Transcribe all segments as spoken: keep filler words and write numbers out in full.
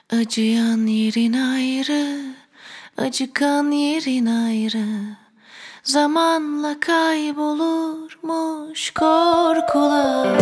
Acıyan yerin ayrı, acıkan yerin ayrı. Zamanla kaybolurmuş korkular.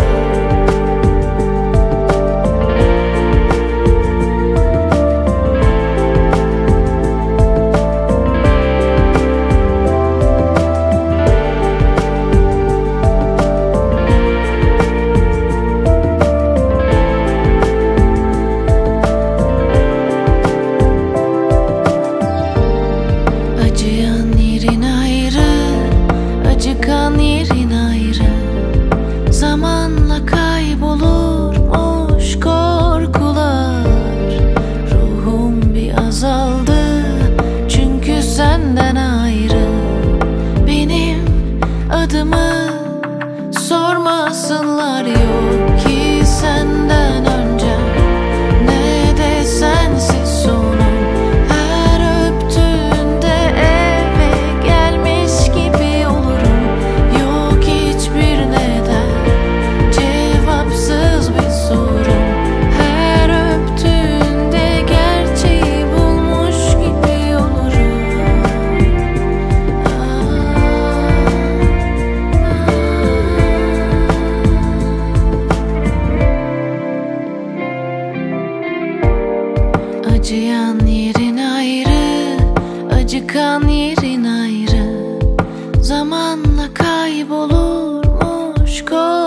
Acıyan yerin ayrı, acıkan yerin ayrı. Zamanla kaybolurmuş korkular. Ruhum bir azaldı çünkü senden ayrı. Benim adımı sormasınlar, yok ki senden önce ne de sensiz sonum. Her öptüğünde eve gelmiş gibi olurum. Yok hiçbir neden, cevapsız bir sorum. Her öptüğünde gerçeği bulmuş gibi olurum. Acıyan yerin ayrı, acıkan yerin ayrı. Zamanla kaybolurmuş korkular.